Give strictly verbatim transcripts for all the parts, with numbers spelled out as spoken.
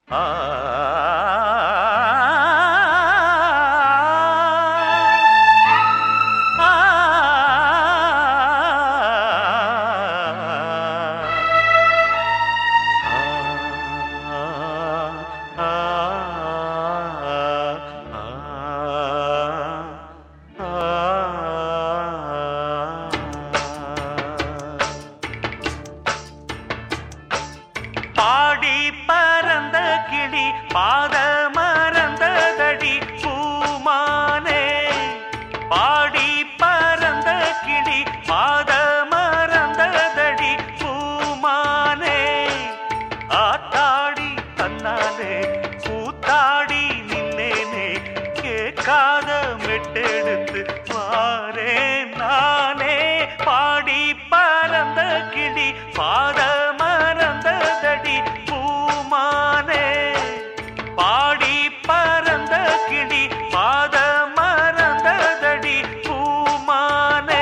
பாடி பறந்த கிளி பாத மறந்ததடி பூமானே, பாடி பறந்த கிளி பாத மறந்ததடி பூமானே. ஆத்தாடி தன்னாலே கூத்தாடி நின்னேனே, கேட்காத மெட்டெடுத்து வாரே நானே. பாடி பறந்த கிளி பாத மறந்ததடி பூமானே, பாடி பறந்த கிளி பாத மறந்ததடி பூமானே.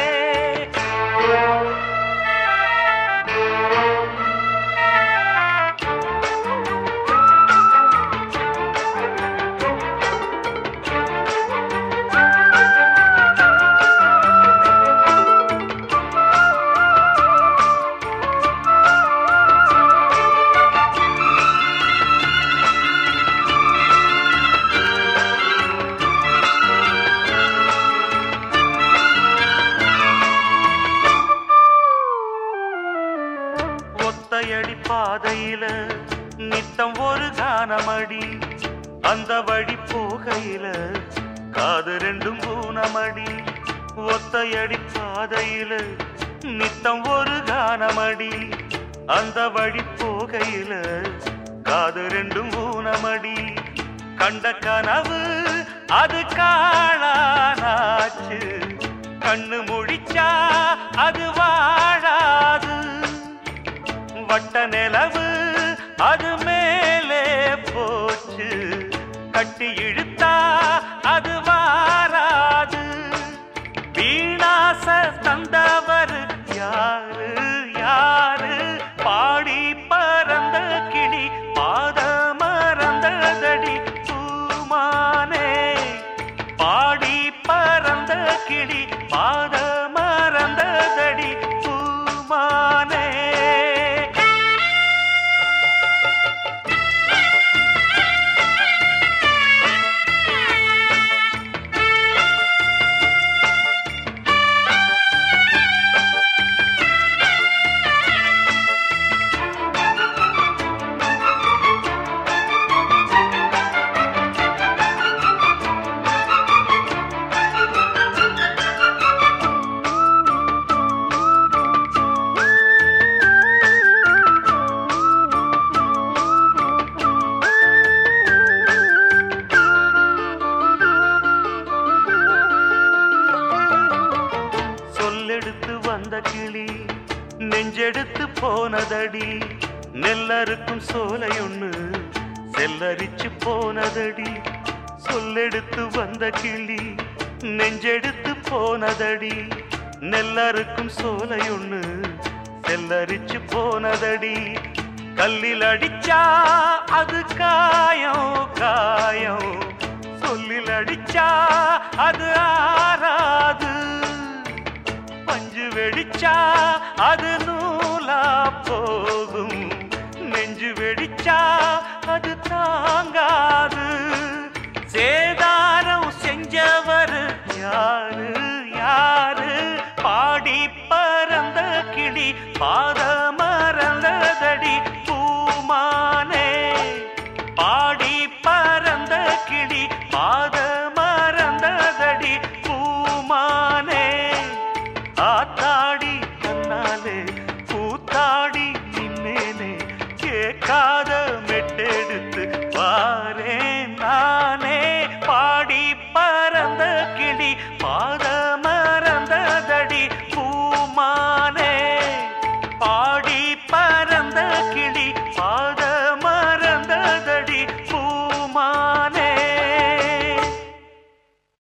ஒத்தையடி பாதையில நித்தம் ஒரு கானமடி, அந்த வழி போகையில காது ரெண்டும் பூனமடி. ஒத்தையடி பாதையில நித்தம் ஒரு கானமடி, அந்த வழி போகையில காது ரெண்டும் பூனமடி. கண்ட கனவு அது காணானாச்சு, கண்ணு முடிச்சா அது வாழாது. வட்ட நிலவு அது மேலே போச்சு, கட்டி இழுத்தா அது வாராது. வீணாச தந்தவர் யாரு யாரு, பாடி பறந்த கிளி பாத மறந்ததடி பூமானே, பாடி பறந்த கிளி பாத மறந்ததடி பூமானே. சொல்லெடுத்து வந்த கிளி நெஞ்செடுத்து போனதடி, நெல்லறுக்கும் சோலையொன்னு செல்லரிச்சு போனதடி. சொல்லெடுத்து வந்த கிளி நெஞ்செடுத்து போனதடி, நெல்லறுக்கும் சோலையொன்னு செல்லரிச்சு போனதடி. கல்லில் அடிச்சா அது காயம் காயம், சொல்லில் அடிச்சா அது ஆறாது. பஞ்சு வெடிச்சா அது நூலா போகும், நெஞ்சு வெடிச்சா அது தாங்காது. சேதாரம் செஞ்சவர் யாரு யாரு, பாடி பறந்த கிளி பாத மறந்ததடி பூமானே, பாடி பறந்த கிளி பாத மறந்ததடி பூமானே. ஆத்தா